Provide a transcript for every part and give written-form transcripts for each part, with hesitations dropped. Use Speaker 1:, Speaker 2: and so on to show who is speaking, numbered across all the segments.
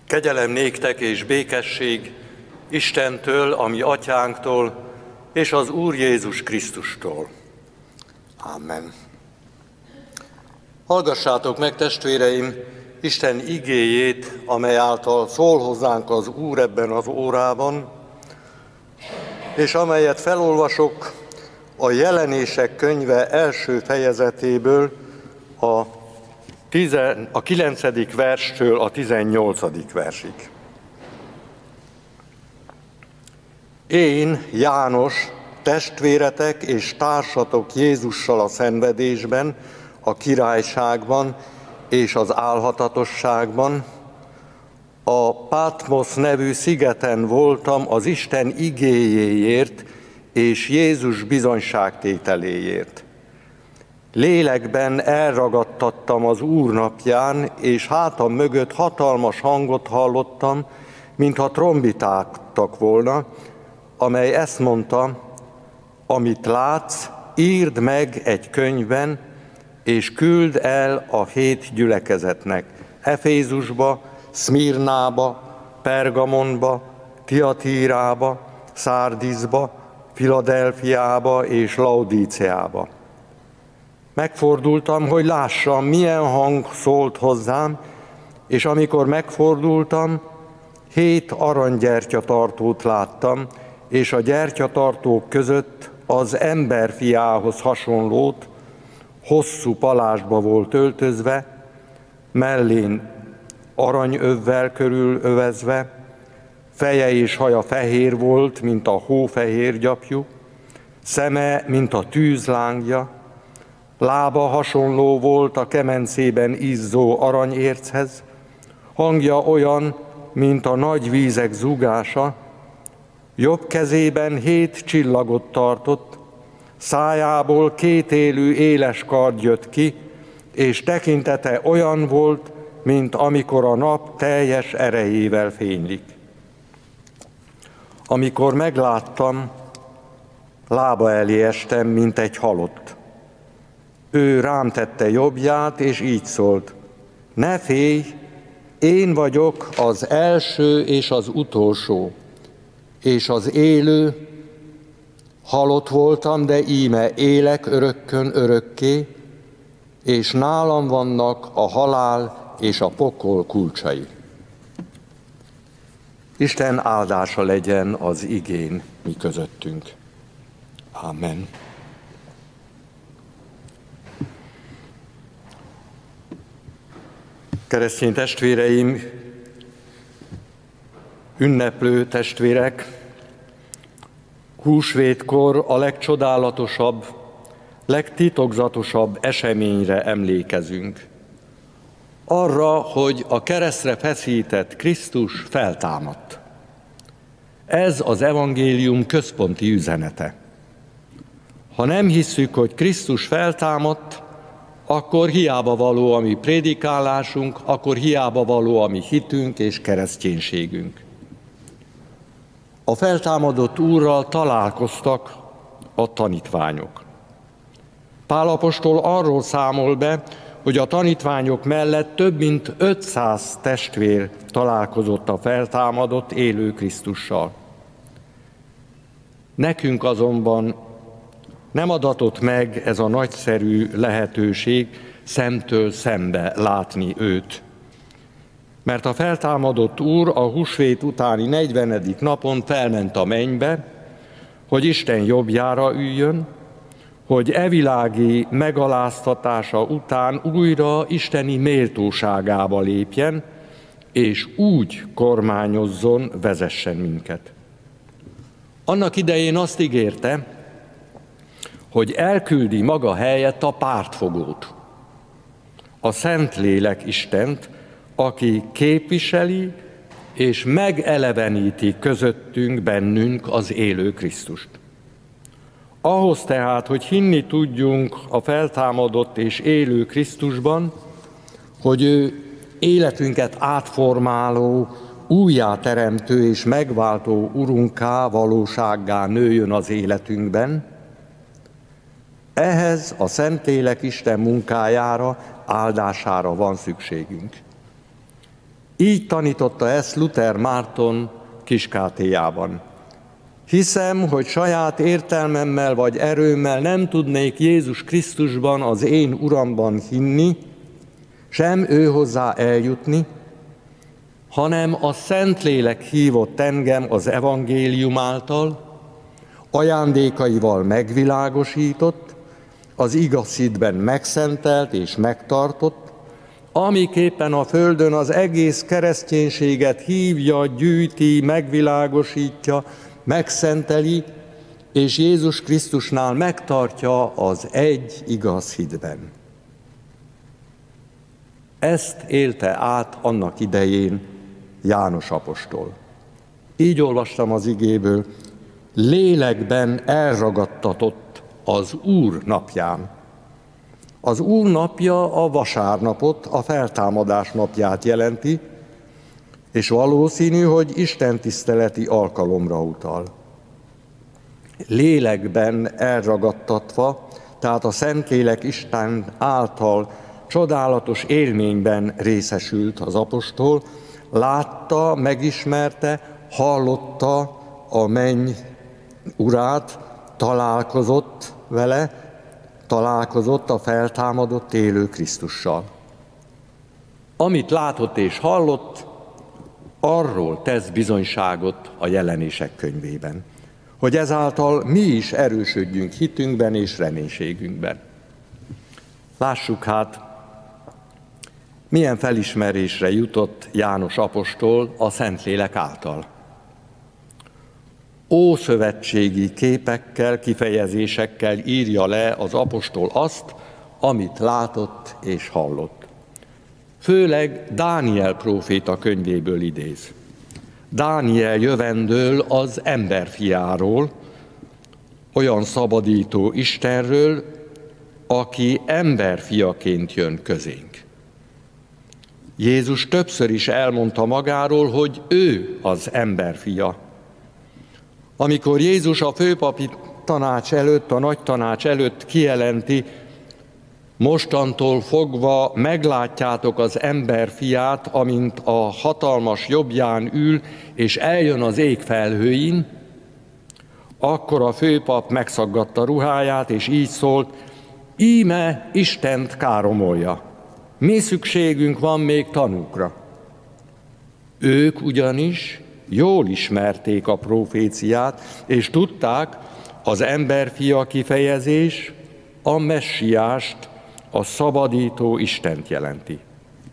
Speaker 1: Kegyelem néktek és békesség Istentől, a mi atyánktól, és az Úr Jézus Krisztustól. Amen. Hallgassátok meg, testvéreim, Isten igéjét, amely által szól hozzánk az Úr ebben az órában, és amelyet felolvasok a Jelenések könyve első fejezetéből, a 9. verstől a 18. versig. Én, János, testvéretek és társatok Jézussal a szenvedésben, a királyságban és az álhatatosságban, a Patmos nevű szigeten voltam az Isten igéjéért és Jézus bizonyságtételéért. Lélekben elragadtattam az Úr napján, és hátam mögött hatalmas hangot hallottam, mintha trombitáltak volna, amely ezt mondta: amit látsz, írd meg egy könyvben, és küld el a 7 gyülekezetnek: Efézusba, Szmirnába, Pergamonba, Tiatírába, Szárdiszba, Filadelfiába és Laudíceába. Megfordultam, hogy lássam, milyen hang szólt hozzám, és amikor megfordultam, 7 aranygyertyatartót láttam, és a gyertyatartók között az emberfiához hasonlót, hosszú palásba volt öltözve, mellén aranyövvel körülövezve, feje és haja fehér volt, mint a hófehér gyapjú, szeme, mint a tűzlángja, lába hasonló volt a kemencében izzó aranyérchez, hangja olyan, mint a nagy vízek zúgása, jobb kezében 7 csillagot tartott, szájából 2 élő éles kard jött ki, és tekintete olyan volt, mint amikor a nap teljes erejével fénylik. Amikor megláttam, lába elé estem, mint egy halott. Ő rám tette jobbját, és így szólt: ne félj, én vagyok az első és az utolsó, és az élő. Halott voltam, de íme élek örökkön örökké, és nálam vannak a halál és a pokol kulcsai. Isten áldása legyen az igén mi közöttünk. Amen. Keresztény testvéreim, ünneplő testvérek, húsvétkor a legcsodálatosabb, legtitokzatosabb eseményre emlékezünk. Arra, hogy a keresztre feszített Krisztus feltámadt. Ez az evangélium központi üzenete. Ha nem hisszük, hogy Krisztus feltámadt, akkor hiába való a mi prédikálásunk, akkor hiába való a mi hitünk és kereszténységünk. A feltámadott Úrral találkoztak a tanítványok. Pál apostol arról számol be, hogy a tanítványok mellett több mint 500 testvér találkozott a feltámadott élő Krisztussal. Nekünk azonban nem adatott meg ez a nagyszerű lehetőség szemtől szembe látni őt. Mert a feltámadott Úr a húsvét utáni 40. napon felment a mennybe, hogy Isten jobbjára üljön, hogy evilági megaláztatása után újra isteni méltóságába lépjen, és úgy kormányozzon, vezessen minket. Annak idején azt ígérte, hogy elküldi maga helyett a pártfogót, a Szentlélek Istent, aki képviseli és megeleveníti közöttünk, bennünk az élő Krisztust. Ahhoz tehát, hogy hinni tudjunk a feltámadott és élő Krisztusban, hogy ő életünket átformáló, újjáteremtő és megváltó Urunká, valósággá nőjön az életünkben, ehhez a Szentlélek Isten munkájára, áldására van szükségünk. Így tanította ezt Luther Márton Kiskátélyában. Hiszem, hogy saját értelmemmel vagy erőmmel nem tudnék Jézus Krisztusban, az én Uramban hinni, sem ő hozzá eljutni, hanem a Szentlélek hívott engem az evangélium által, ajándékaival megvilágosított, az igaz hitben megszentelt és megtartott, amiképpen a földön az egész kereszténységet hívja, gyűjti, megvilágosítja, megszenteli, és Jézus Krisztusnál megtartja az egy igaz hitben. Ezt élte át annak idején János apostol. Így olvastam az igéből, lélekben elragadtatott az Úr napján. Az Úr napja a vasárnapot, a feltámadás napját jelenti, és valószínű, hogy istentiszteleti alkalomra utal. Lélekben elragadtatva, tehát a Szentlélek Isten által csodálatos élményben részesült az apostol, látta, megismerte, hallotta a menny urát, találkozott vele, találkozott a feltámadott élő Krisztussal. Amit látott és hallott, arról tesz bizonyságot a Jelenések könyvében, hogy ezáltal mi is erősödjünk hitünkben és reménységünkben. Lássuk hát, milyen felismerésre jutott János apostol a Szentlélek által. Ószövetségi képekkel, kifejezésekkel írja le az apostol azt, amit látott és hallott. Főleg Dániel próféta könyvéből idéz. Dániel jövendől az emberfiáról, olyan szabadító Istenről, aki emberfiaként jön közénk. Jézus többször is elmondta magáról, hogy ő az emberfia. Amikor Jézus a főpapi tanács előtt, a nagy tanács előtt kijelenti, mostantól fogva meglátjátok az emberfiát, amint a hatalmas jobbján ül, és eljön az ég felhőin, akkor a főpap megszaggatta ruháját, és így szólt, íme Istent káromolja. Mi szükségünk van még tanúkra? Ők ugyanis jól ismerték a proféciát, és tudták, az emberfia kifejezés a messiást, a szabadító Istent jelenti.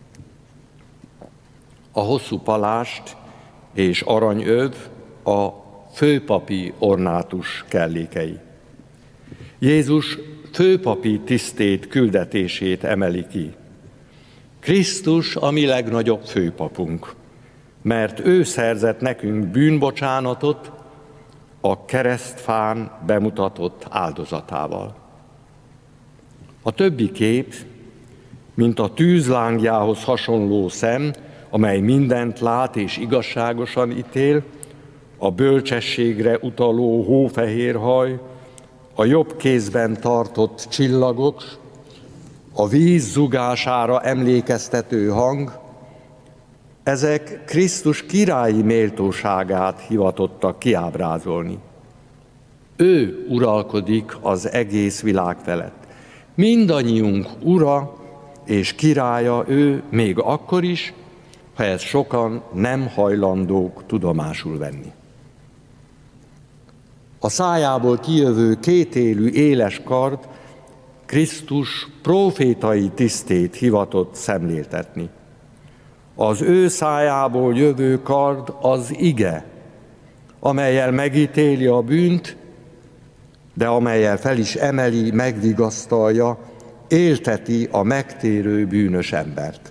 Speaker 1: A hosszú palást és aranyöv a főpapi ornátus kellékei. Jézus főpapi tisztét, küldetését emeli ki. Krisztus a mi legnagyobb főpapunk, mert ő szerzett nekünk bűnbocsánatot a keresztfán bemutatott áldozatával. A többi kép, mint a tűzlángjához hasonló szem, amely mindent lát és igazságosan ítél, a bölcsességre utaló hófehér haj, a jobb kézben tartott csillagok, a víz zugására emlékeztető hang, ezek Krisztus királyi méltóságát hivatottak kiábrázolni. Ő uralkodik az egész világ felett. Mindannyiunk ura és királya ő még akkor is, ha ezt sokan nem hajlandók tudomásul venni. A szájából kijövő kétélű éles kard Krisztus prófétai tisztét hivatott szemléltetni. Az ő szájából jövő kard az ige, amellyel megítéli a bűnt, de amellyel fel is emeli, megvigasztalja, élteti a megtérő bűnös embert.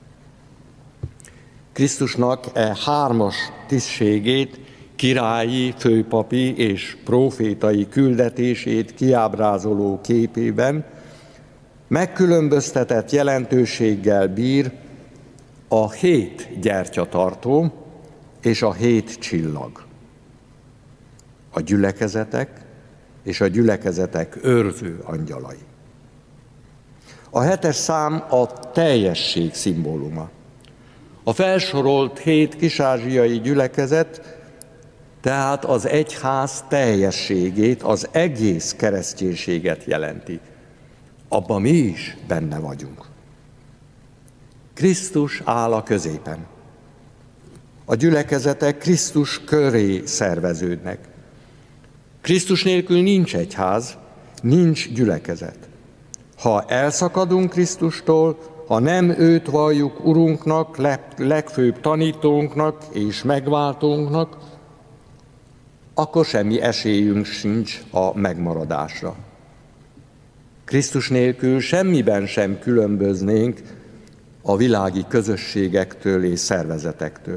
Speaker 1: Krisztusnak hármas tisztségét, királyi, főpapi és prófétai küldetését kiábrázoló képében megkülönböztetett jelentőséggel bír a 7 gyertyatartó és a 7 csillag. A gyülekezetek és a gyülekezetek őrző angyalai. A 7-es szám a teljesség szimbóluma. A felsorolt 7 kis-ázsiai gyülekezet tehát az egyház teljességét, az egész kereszténységet jelenti. Abban mi is benne vagyunk. Krisztus áll a középen. A gyülekezetek Krisztus köré szerveződnek. Krisztus nélkül nincs egyház, nincs gyülekezet. Ha elszakadunk Krisztustól, ha nem őt valljuk Urunknak, legfőbb tanítónknak és megváltónknak, akkor semmi esélyünk sincs a megmaradásra. Krisztus nélkül semmiben sem különböznénk a világi közösségektől és szervezetektől.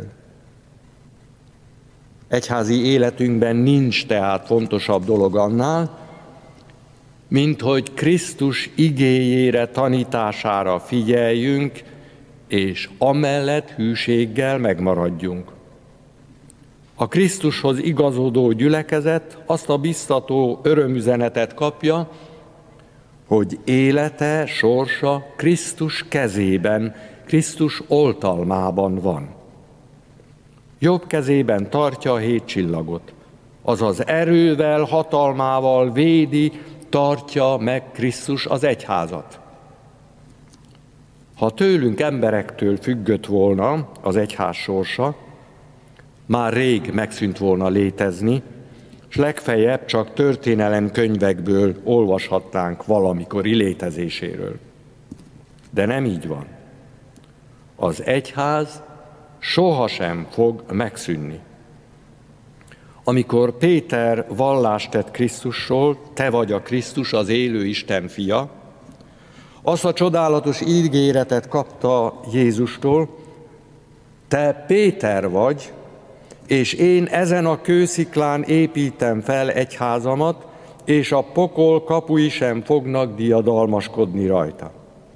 Speaker 1: Egyházi életünkben nincs tehát fontosabb dolog annál, mint hogy Krisztus igéjére, tanítására figyeljünk, és amellett hűséggel megmaradjunk. A Krisztushoz igazodó gyülekezet azt a biztató örömüzenetet kapja, hogy élete, sorsa Krisztus kezében, Krisztus oltalmában van. Jobb kezében tartja a 7 csillagot, azaz erővel, hatalmával védi, tartja meg Krisztus az egyházat. Ha tőlünk, emberektől függött volna az egyház sorsa, már rég megszűnt volna létezni, és legfeljebb csak történelemkönyvekből olvashatnánk valamikori létezéséről. De nem így van. Az egyház sohasem fog megszűnni. Amikor Péter vallást tett Krisztusról, te vagy a Krisztus, az élő Isten fia, azt a csodálatos ígéretet kapta Jézustól, te Péter vagy, és én ezen a kősziklán építem fel egyházamat, és a pokol kapui sem fognak diadalmaskodni rajta.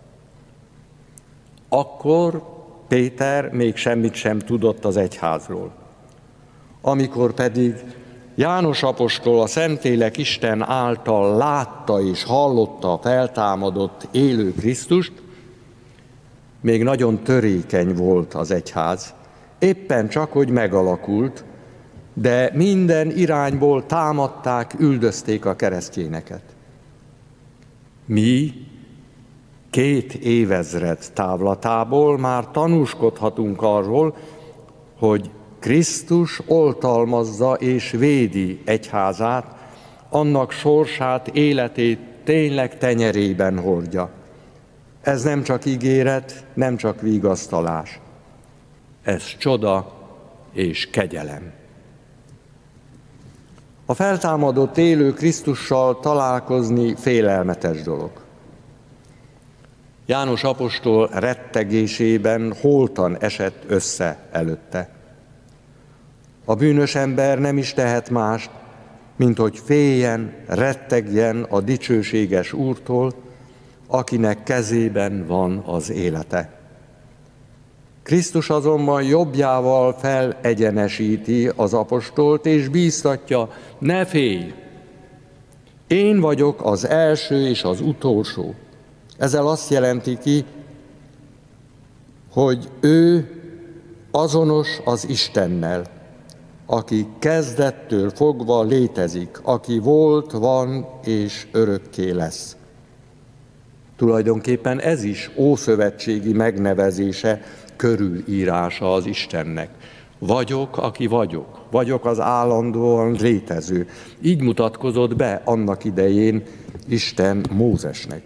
Speaker 1: Akkor Péter még semmit sem tudott az egyházról. Amikor pedig János apostol, a Szentlélek Isten által látta és hallotta a feltámadott élő Krisztust, még nagyon törékeny volt az egyház, éppen csak, hogy megalakult, de minden irányból támadták, üldözték a keresztényeket. Mi 2 évezred távlatából már tanúskodhatunk arról, hogy Krisztus oltalmazza és védi egyházát, annak sorsát, életét tényleg tenyerében hordja. Ez nem csak ígéret, nem csak vigasztalás. Ez csoda és kegyelem. A feltámadott élő Krisztussal találkozni félelmetes dolog. János apostol rettegésében holtan esett össze előtte. A bűnös ember nem is tehet mást, mint hogy féljen, rettegjen a dicsőséges Úrtól, akinek kezében van az élete. Krisztus azonban jobbjával felegyenesíti az apostolt, és bíztatja, ne félj! Én vagyok az első és az utolsó. Ezzel azt jelenti ki, hogy ő azonos az Istennel, aki kezdettől fogva létezik, aki volt, van és örökké lesz. Tulajdonképpen ez is ószövetségi megnevezése, körülírása az Istennek. Vagyok, aki vagyok. Vagyok az állandóan létező. Így mutatkozott be annak idején Isten Mózesnek.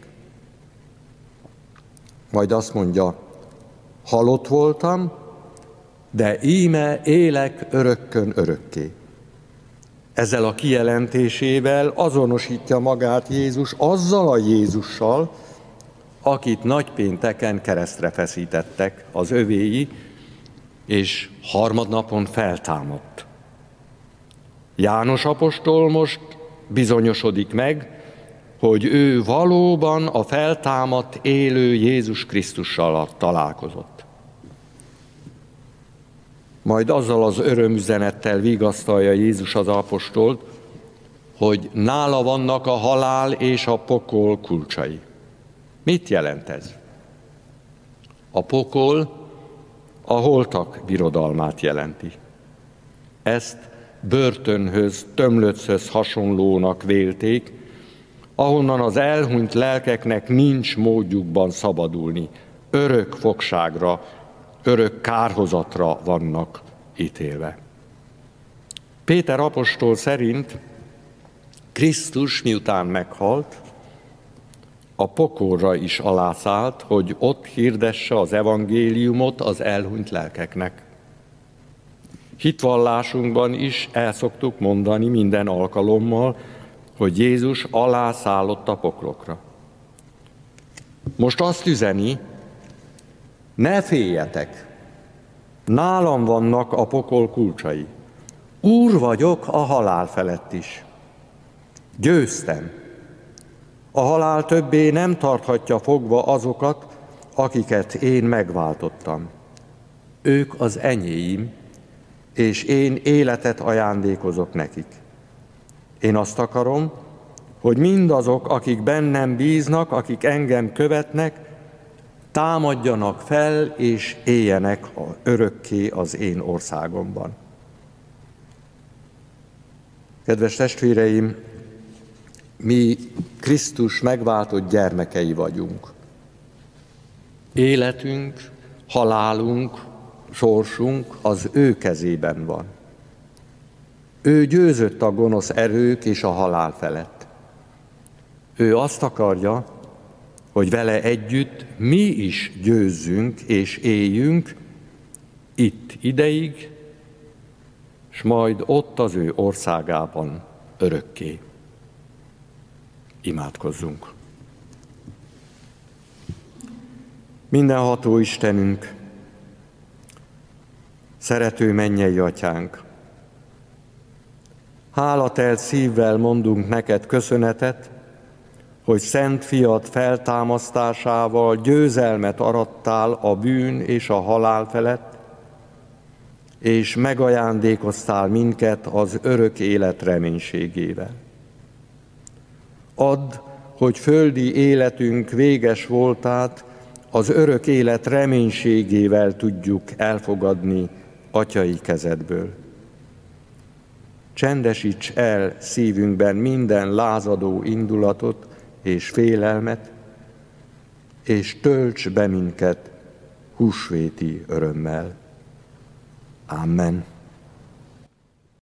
Speaker 1: Majd azt mondja, halott voltam, de íme élek örökkön örökké. Ezzel a kijelentésével azonosítja magát Jézus azzal a Jézussal, akit nagypénteken keresztre feszítettek az övéi, és harmadnapon feltámadt. János apostol most bizonyosodik meg, hogy ő valóban a feltámadt élő Jézus Krisztussal találkozott. Majd azzal az örömüzenettel vigasztalja Jézus az apostolt, hogy nála vannak a halál és a pokol kulcsai. Mit jelent ez? A pokol a holtak birodalmát jelenti. Ezt börtönhöz, tömlöchöz hasonlónak vélték, ahonnan az elhunyt lelkeknek nincs módjukban szabadulni, örök fogságra, örök kárhozatra vannak ítélve. Péter apostol szerint Krisztus miután meghalt, a pokolra is alászállt, hogy ott hirdesse az evangéliumot az elhunyt lelkeknek. Hitvallásunkban is el szoktuk mondani minden alkalommal, hogy Jézus alászállott a poklokra. Most azt üzeni, ne féljetek, nálam vannak a pokol kulcsai. Úr vagyok a halál felett is. Győztem. A halál többé nem tarthatja fogva azokat, akiket én megváltottam. Ők az enyéim, és én életet ajándékozok nekik. Én azt akarom, hogy mindazok, akik bennem bíznak, akik engem követnek, támadjanak fel és éljenek örökké az én országomban. Kedves testvéreim, mi Krisztus megváltott gyermekei vagyunk. Életünk, halálunk, sorsunk az ő kezében van. Ő győzött a gonosz erők és a halál felett. Ő azt akarja, hogy vele együtt mi is győzzünk és éljünk itt ideig, s majd ott az ő országában örökké. Imádkozzunk! Mindenható Istenünk, szerető mennyei Atyánk, hálatelt szívvel mondunk neked köszönetet, hogy szent fiad feltámasztásával győzelmet arattál a bűn és a halál felett, és megajándékoztál minket az örök élet reménységével. Add, hogy földi életünk véges voltát az örök élet reménységével tudjuk elfogadni atyai kezedből. Csendesíts el szívünkben minden lázadó indulatot és félelmet, és tölts be minket húsvéti örömmel. Amen.